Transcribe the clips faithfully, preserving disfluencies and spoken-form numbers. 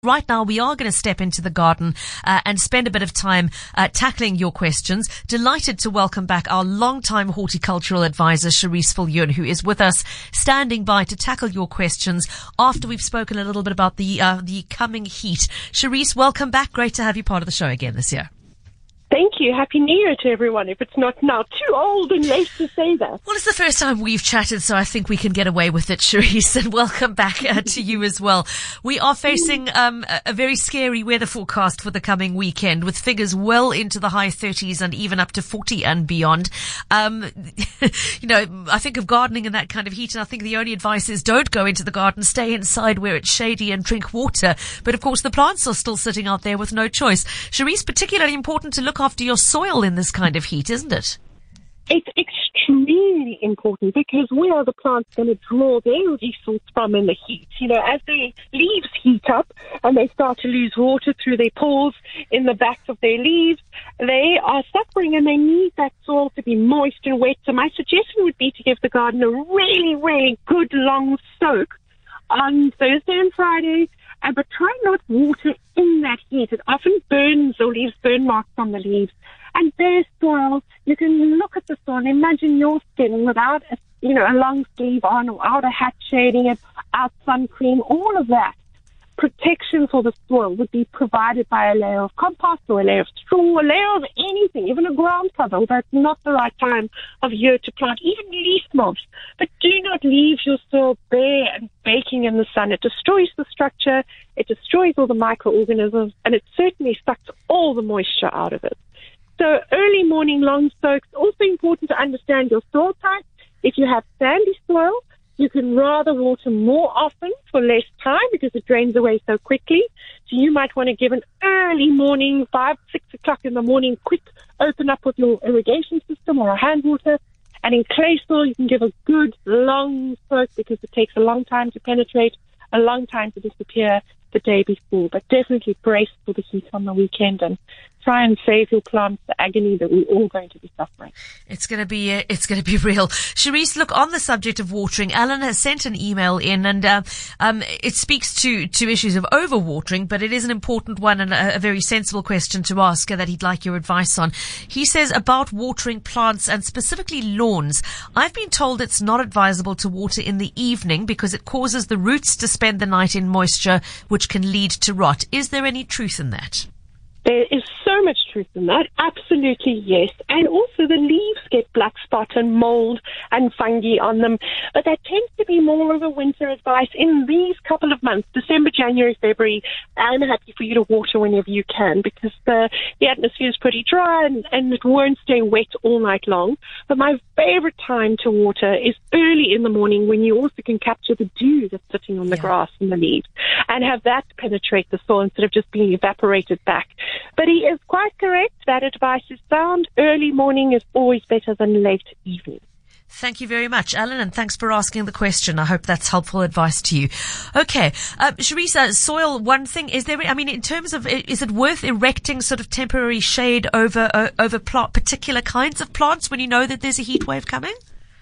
Right now, we are going to step into the garden uh, and spend a bit of time uh, tackling your questions. Delighted to welcome back our longtime horticultural advisor, Cherise Viljoen, who is with us, standing by to tackle your questions after we've spoken a little bit about the uh, the coming heat. Cherise, welcome back. Great to have you part of the show again this year. Thank you. Happy New Year to everyone, if it's not now too old and late to say that. Well, it's the first time we've chatted, so I think we can get away with it, Cherise, and welcome back uh, to you as well. We are facing um, a, a very scary weather forecast for the coming weekend, with figures well into the high thirties and even up to forty and beyond. Um, you know, I think of gardening in that kind of heat, and I think the only advice is don't go into the garden, stay inside where it's shady and drink water. But of course, the plants are still sitting out there with no choice. Cherise, particularly important to look after your soil in this kind of heat, isn't it? It's extremely important because where are the plants going to draw their resource from in the heat? You know, as the leaves heat up and they start to lose water through their pores in the backs of their leaves, they are suffering and they need that soil to be moist and wet. So my suggestion would be to give the garden a really, really good long soak on Thursday and Friday, uh, but try not water in that heat. It often burns or leaves burn marks on the leaves. And bare soil, you can look at the soil, imagine your skin without a, you know, a long sleeve on or without a hat shading it, out sun cream, all of that. Protection for the soil would be provided by a layer of compost or a layer of straw, a layer of anything, even a ground cover, although it's not the right time of year to plant, even leaf mulch. But do not leave your soil bare and baking in the sun. It destroys the structure, it destroys all the microorganisms, and it certainly sucks all the moisture out of it. So early morning long soaks, also important to understand your soil type. If you have sandy soil, you can rather water more often for less time because it drains away so quickly. So you might want to give an early morning, five, six o'clock in the morning, quick open up with your irrigation system or a hand water. And in clay soil, you can give a good long soak because it takes a long time to penetrate, a long time to disappear the day before. But definitely brace for the heat on the weekend and try and save your plants the agony that we're all going to be suffering. It's going to be, uh, it's going to be real. Cherise, look, on the subject of watering, Alan has sent an email in and, uh, um, it speaks to, to issues of overwatering, but it is an important one and a, a very sensible question to ask uh, that he'd like your advice on. He says about watering plants and specifically lawns. I've been told it's not advisable to water in the evening because it causes the roots to spend the night in moisture, which can lead to rot. Is there any truth in that? There is so much truth in that. Absolutely, yes. And also the leaves get black spot and mold and fungi on them. But that tends to be more of a winter advice in these couple of months, December, January, February. I'm happy for you to water whenever you can because the, the atmosphere is pretty dry and, and it won't stay wet all night long. But my favorite time to water is early in the morning when you also can capture the dew that's sitting on the yeah. grass and the leaves and have that penetrate the soil instead of just being evaporated back. But he is quite correct. That advice is sound. Early morning is always better than late evening. Thank you very much, Alan, and thanks for asking the question. I hope that's helpful advice to you. Okay. Uh, Charissa, soil, one thing, is there, I mean, in terms of, is it worth erecting sort of temporary shade over, uh, over plant, particular kinds of plants when you know that there's a heat wave coming?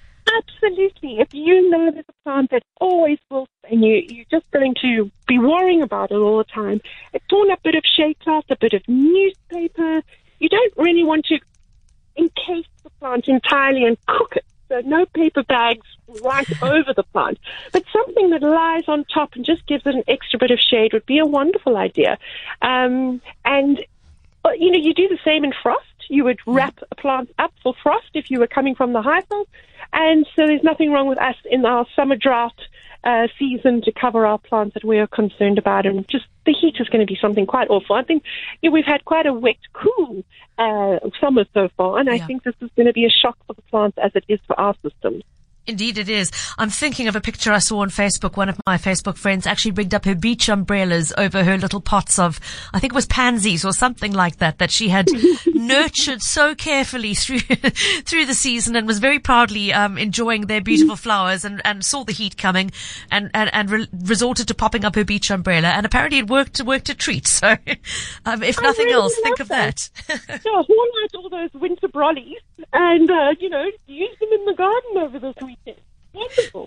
Absolutely. If you know there's a plant that always will, and you, you're just going to be worrying about it all the time, a torn up bit of shade cloth, a bit of newspaper. You don't really want to encase the plant entirely and cook it. So no paper bags right over the plant. But something that lies on top and just gives it an extra bit of shade would be a wonderful idea. Um, and, you know, you do the same in frost. You would wrap a plant up for frost if you were coming from the high south. And so there's nothing wrong with us in our summer drought uh, season to cover our plants that we are concerned about. And just the heat is going to be something quite awful. I think you know, we've had quite a wet, cool uh, summer so far, and I yeah. think this is going to be a shock for the plants as it is for our systems. Indeed it is. I'm thinking of a picture I saw on Facebook. One of my Facebook friends actually rigged up her beach umbrellas over her little pots of, I think it was pansies or something like that, that she had nurtured so carefully through through the season and was very proudly um, enjoying their beautiful flowers and, and saw the heat coming and, and, and re- resorted to popping up her beach umbrella. And apparently it worked, worked a treat. So um, if nothing really else, think of that. that. Yeah, haul out all those winter brollies and, uh, you know, use them in the garden over this weekend. Wonderful.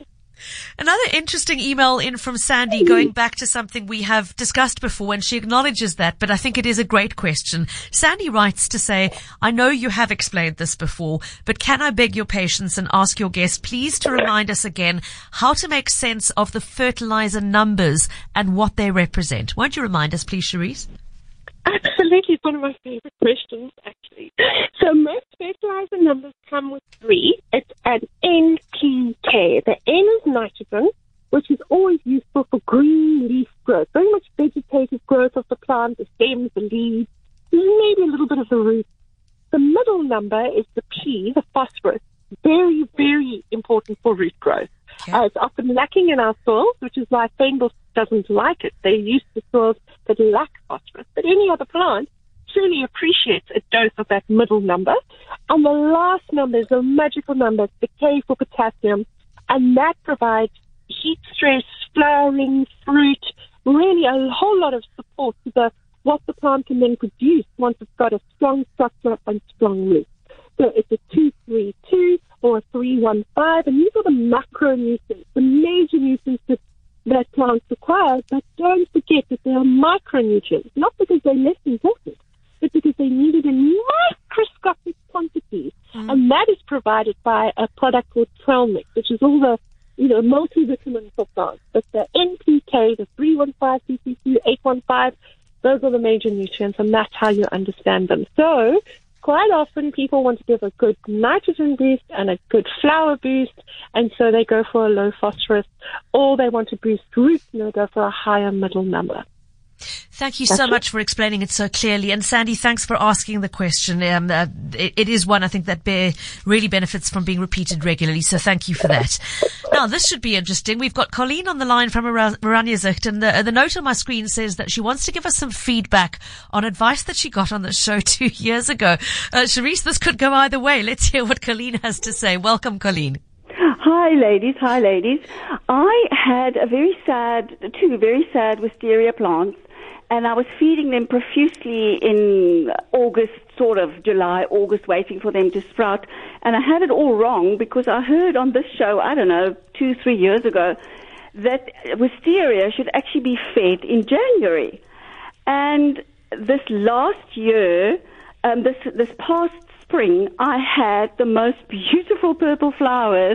Another interesting email in from Sandy, going back to something we have discussed before, and she acknowledges that, but I think it is a great question. Sandy writes to say, I know you have explained this before, but can I beg your patience and ask your guest please to remind us again how to make sense of the fertilizer numbers and what they represent? Won't you remind us, please, Cherise? Absolutely. It's one of my favorite questions, actually. So most fertilizer numbers come with three. It's an N P K. The N is nitrogen, which is always useful for green leaf growth, very much vegetative growth of the plant, the stems, the leaves, maybe a little bit of the roots. The middle number is the P, the phosphorus. Very, very important for root growth. Okay. Uh, it's often lacking in our soils, which is why fenbul doesn't like it. They're used to soils that lack phosphorus. But any other plant truly appreciates a dose of that middle number. And the last number is a magical number, it's the K for potassium. And that provides heat stress, flowering, fruit, really a whole lot of support to the what the plant can then produce once it's got a strong structure and strong roots. So it's a two three two or a three one five, and these are the macronutrients, the major nutrients that, that plants require. But don't forget that they are micronutrients, not because they're less important, but because they need it in microscopic quantities. Mm. And that is provided by a product called Trail Mix, which is all the you know multivitamin for plants. But the N P K, the three one five, two three two, eight one five, those are the major nutrients, and that's how you understand them. So quite often people want to give a good nitrogen boost and a good flower boost, and so they go for a low phosphorus, or they want to boost roots and they go for a higher middle number. Thank you so much for explaining it so clearly. And Sandy, thanks for asking the question. Um, uh, it, it is one I think that bear really benefits from being repeated regularly. So thank you for that. Now, this should be interesting. We've got Colleen on the line from Oranjezicht, and the, the note on my screen says that she wants to give us some feedback on advice that she got on the show two years ago. Uh, Cherise, this could go either way. Let's hear what Colleen has to say. Welcome, Colleen. Hi, ladies. Hi, ladies. I had a very sad, two very sad wisteria plants, and I was feeding them profusely in August, sort of July, August, waiting for them to sprout. And I had it all wrong because I heard on this show, I don't know, two, three years ago, that wisteria should actually be fed in January. And this last year, um, this this past spring, I had the most beautiful purple flowers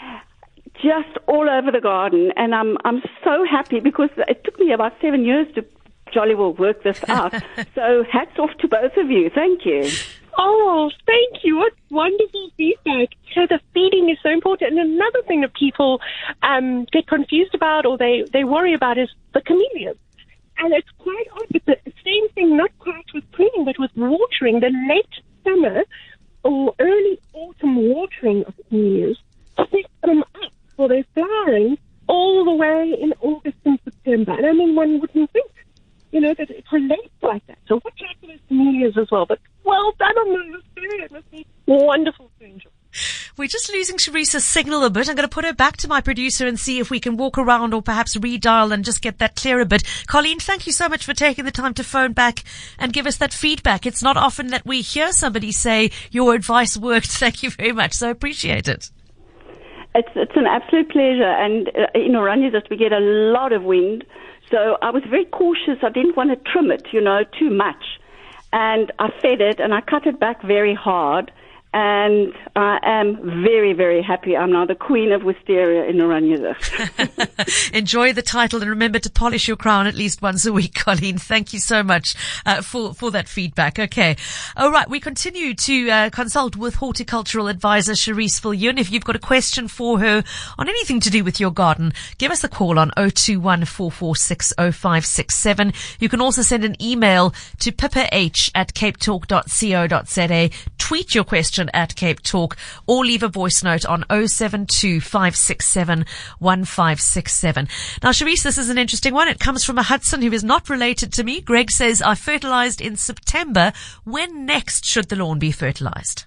just all over the garden, and I'm I'm so happy because it took me about seven years to jolly well work this out. So hats off to both of you. Thank you. Oh, thank you. What wonderful feedback. So the feeding is so important. And another thing that people um, get confused about or they, they worry about is the camellias. And it's quite odd, but the same thing, not quite with pruning, but with watering. The late summer or early autumn watering of camellias sets them up for their flowering all the way in August and September. And I mean, one wouldn't think, you know, that it relates like that. So watch out for those camellias as well. But well done on the spirit. It must be wonderful to enjoy. We're just losing Sharice's signal a bit. I'm going to put her back to my producer and see if we can walk around or perhaps redial and just get that clear a bit. Colleen, thank you so much for taking the time to phone back and give us that feedback. It's not often that we hear somebody say your advice worked. Thank you very much. So I appreciate it. It's it's an absolute pleasure. And uh, in Oranjezicht we get a lot of wind. So I was very cautious. I didn't want to trim it, you know, too much. And I fed it and I cut it back very hard. And I am very, very happy. I'm now the queen of wisteria in Oranjezicht. Enjoy the title and remember to polish your crown at least once a week, Colleen. Thank you so much uh, for, for that feedback. Okay. All right. We continue to uh, consult with horticultural advisor Cherise Viljoen. If you've got a question for her on anything to do with your garden, give us a call on zero two one, four four six, zero five six seven. You can also send an email to pippah at cape talk dot co dot za. Tweet your question at Cape Talk or leave a voice note on zero seven two, five six seven, one five six seven. Now, Cherise, this is an interesting one. It comes from a Hudson who is not related to me. Greg says, I fertilized in September. When next should the lawn be fertilized?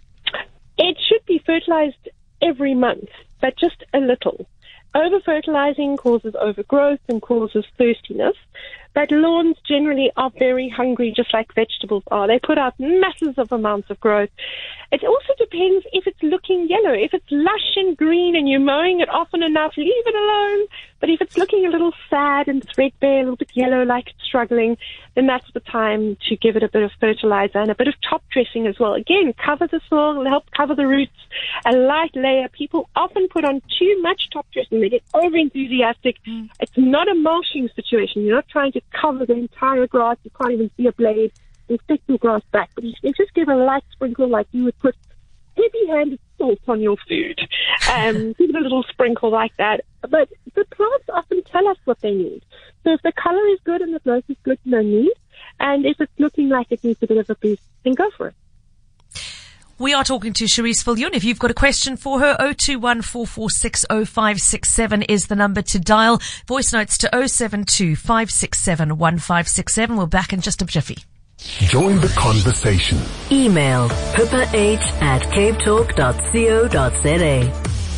It should be fertilized every month, but just a little. Over-fertilizing causes overgrowth and causes thirstiness. But lawns generally are very hungry, just like vegetables are. They put out masses of amounts of growth. It also depends if it's looking yellow. If it's lush and green and you're mowing it often enough, leave it alone. But if it's looking a little sad and threadbare, a little bit yellow, like it's struggling, then that's the time to give it a bit of fertilizer and a bit of top dressing as well. Again, cover the soil, help cover the roots, a light layer. People often put on too much top dressing. They get over enthusiastic. Mm. It's not a mulching situation. You're not trying to cover the entire grass. You can't even see a blade. You stick your grass back. But you just give a light sprinkle like you would put heavy-handed salt on your food. Um, give it a little sprinkle like that. But the plants often tell us what they need. So if the color is good and the growth is good, no need. And if it's looking like it needs a bit of a boost, then go for it. We are talking to Cherise Viljoen. If you've got a question for her, oh two one, four four six, oh five six seven is the number to dial. Voice notes to oh seven two, five six seven, one five six seven. We're back in just a jiffy. Join the conversation. Email pippa h at cape talk dot co dot za.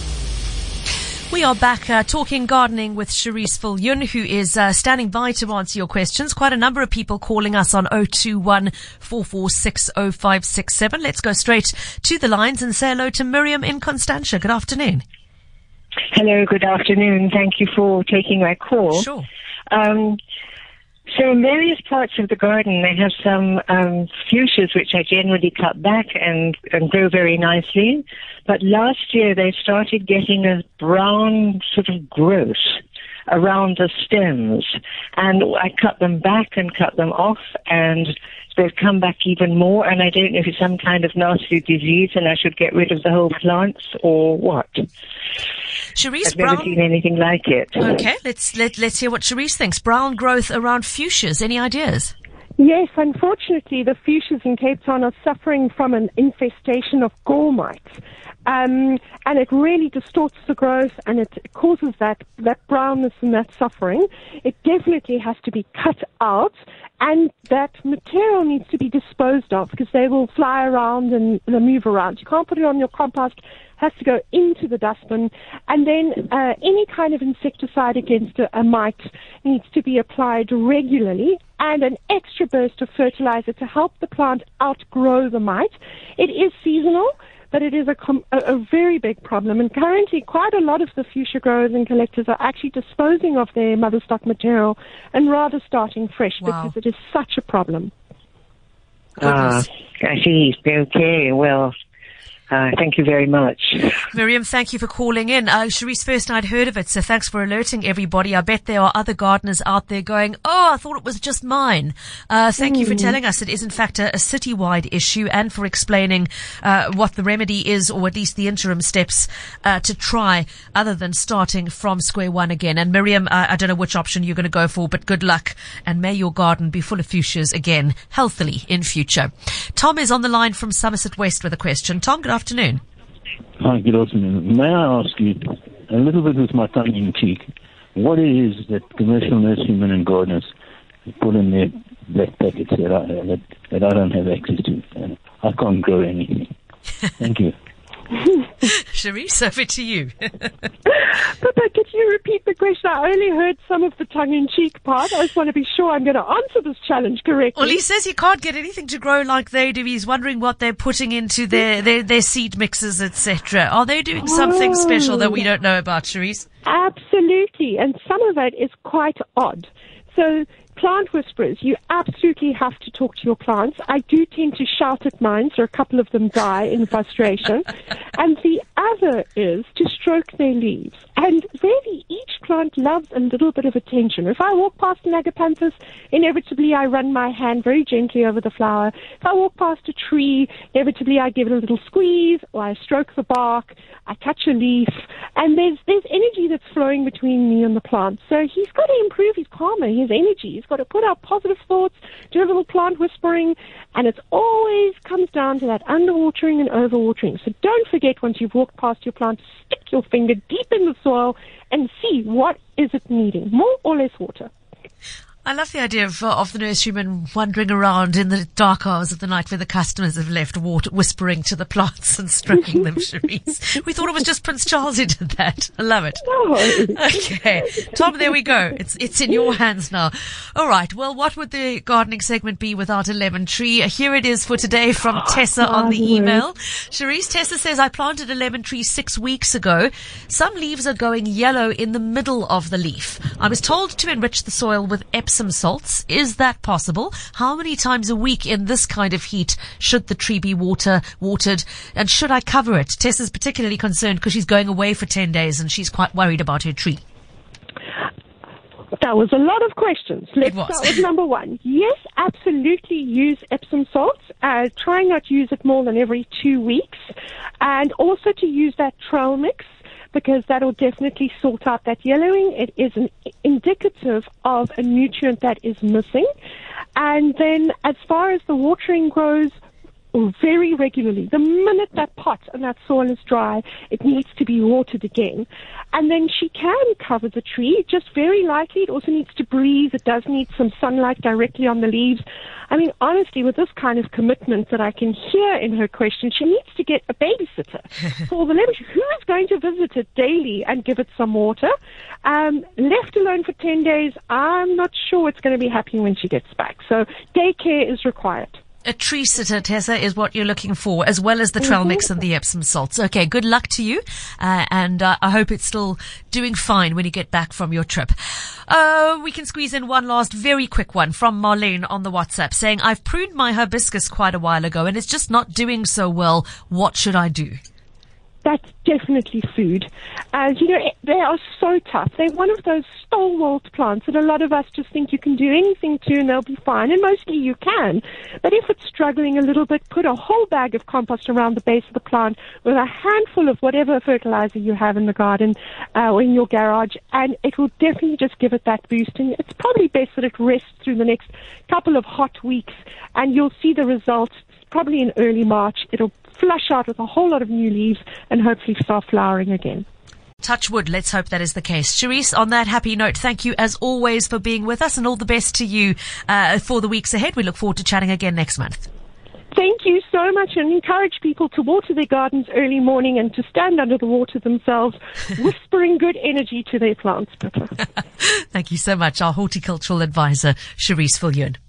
We are back uh, talking gardening with Cherise Viljoen, who is uh, standing by to answer your questions. Quite a number of people calling us on oh two one, four four six, oh five six seven. Let's go straight to the lines and say hello to Miriam in Constantia. Good afternoon. Hello, good afternoon. Thank you for taking my call. Sure. Um, So in various parts of the garden, they have some um, fuchsias which I generally cut back and, and grow very nicely. But last year they started getting a brown sort of growth around the stems. And I cut them back and cut them off, and they've come back even more. And I don't know if it's some kind of nasty disease and I should get rid of the whole plants or what. Cherise, I've never brown... seen anything like it. Okay, let's let, let's hear what Cherise thinks. Brown growth around fuchsias. Any ideas? Yes, unfortunately, the fuchsias in Cape Town are suffering from an infestation of gall mites. Um, and it really distorts the growth, and it causes that, that brownness and that suffering. It definitely has to be cut out, and that material needs to be disposed of because they will fly around and they'll move around. You can't put it on your compost. It has to go into the dustbin. And then uh, any kind of insecticide against a, a mite needs to be applied regularly, and an extra burst of fertilizer to help the plant outgrow the mite. It is seasonal, but it is a, com- a, a very big problem. And currently, quite a lot of the fuchsia growers and collectors are actually disposing of their mother stock material and rather starting fresh. Wow. Because it is such a problem. Ah, I see. Okay, well, uh, thank you very much. Miriam, thank you for calling in. Uh, Cherise, first I'd heard of it, so thanks for alerting everybody. I bet there are other gardeners out there going, oh, I thought it was just mine. Uh, thank mm. you for telling us it is in fact a, a citywide issue, and for explaining uh, what the remedy is, or at least the interim steps uh, to try, other than starting from square one again. And Miriam, uh, I don't know which option you're going to go for, but good luck, and may your garden be full of fuchsias again, healthily in future. Tom is on the line from Somerset West with a question. Tom, good afternoon. Hi, good afternoon. May I ask you, a little bit with my tongue in cheek, what it is that commercial nurserymen and gardeners put in their black packets that I, that, that I don't have access to, and I can't grow anything. Thank you. Cherise, over to you. Pippa, could you repeat the question? I only heard some of the tongue-in-cheek part. I just want to be sure I'm going to answer this challenge correctly. Well, he says he can't get anything to grow like they do. He's wondering what they're putting into their, their, their seed mixes, et cetera. Are they doing something Oh. special that we don't know about, Cherise? Absolutely, and some of it is quite odd. So, plant whisperers, you absolutely have to talk to your plants. I do tend to shout at mine, so a couple of them die in frustration. And the other is to stroke their leaves. And really, each plant loves a little bit of attention. If I walk past an agapanthus, inevitably I run my hand very gently over the flower. If I walk past a tree, inevitably I give it a little squeeze, or I stroke the bark, I touch a leaf, and there's there's energy that's flowing between me and the plant. So he's got to improve his karma, his energy. He's got to put out positive thoughts, do a little plant whispering, and it always comes down to that underwatering and overwatering. So don't forget, once you've walked past your plant, stick your finger deep in the soil and see what is it needing, more or less water. I love the idea of, uh, of the nurseryman wandering around in the dark hours of the night where the customers have left, water, whispering to the plants and stroking them, Cherise. We thought it was just Prince Charles who did that. I love it. No. Okay. Tom, there we go. It's it's in your hands now. All right. Well, what would the gardening segment be without a lemon tree? Here it is for today from Tessa on the email. Cherise, Tessa says, I planted a lemon tree six weeks ago. Some leaves are going yellow in the middle of the leaf. I was told to enrich the soil with Epsom salts. Is that possible? How many times a week in this kind of heat should the tree be water watered, and should I cover it? Tessa's particularly concerned because she's going away for ten days and she's quite worried about her tree. That was a lot of questions. Let's It was. start with number one. Yes, absolutely use Epsom salts. Uh, try not to use it more than every two weeks. And also to use that trail mix, because that will definitely sort out that yellowing. It is an indicative of a nutrient that is missing. And then as far as the watering goes, very regularly. The minute that pot and that soil is dry, it needs to be watered again. And then she can cover the tree, just very lightly. It also needs to breathe. It does need some sunlight directly on the leaves. I mean, honestly, with this kind of commitment that I can hear in her question, she needs to get a babysitter for the lemon tree. Who is going to visit it daily and give it some water? Um, left alone for ten days, I'm not sure it's going to be happening when she gets back. So daycare is required. A tree sitter, Tessa, is what you're looking for, as well as the trail mix and the Epsom salts. Okay, good luck to you, uh, and uh, I hope it's still doing fine when you get back from your trip. Uh, we can squeeze in one last very quick one from Marlene on the WhatsApp saying, I've pruned my hibiscus quite a while ago and it's just not doing so well. What should I do? That's definitely food. Uh, you know, they are so tough. They're one of those stalwart plants that a lot of us just think you can do anything to and they'll be fine. And mostly you can. But if it's struggling a little bit, put a whole bag of compost around the base of the plant with a handful of whatever fertilizer you have in the garden uh, or in your garage, and it will definitely just give it that boost. And it's probably best that it rests through the next couple of hot weeks, and you'll see the results probably in early March. It'll flush out with a whole lot of new leaves and hopefully start flowering again. Touch wood, let's hope that is the case. Cherise, on that happy note, thank you as always for being with us, and all the best to you uh, for the weeks ahead. We look forward to chatting again next month. Thank you so much, and encourage people to water their gardens early morning and to stand under the water themselves, whispering good energy to their plants. Thank you so much. Our horticultural advisor, Cherise Viljoen.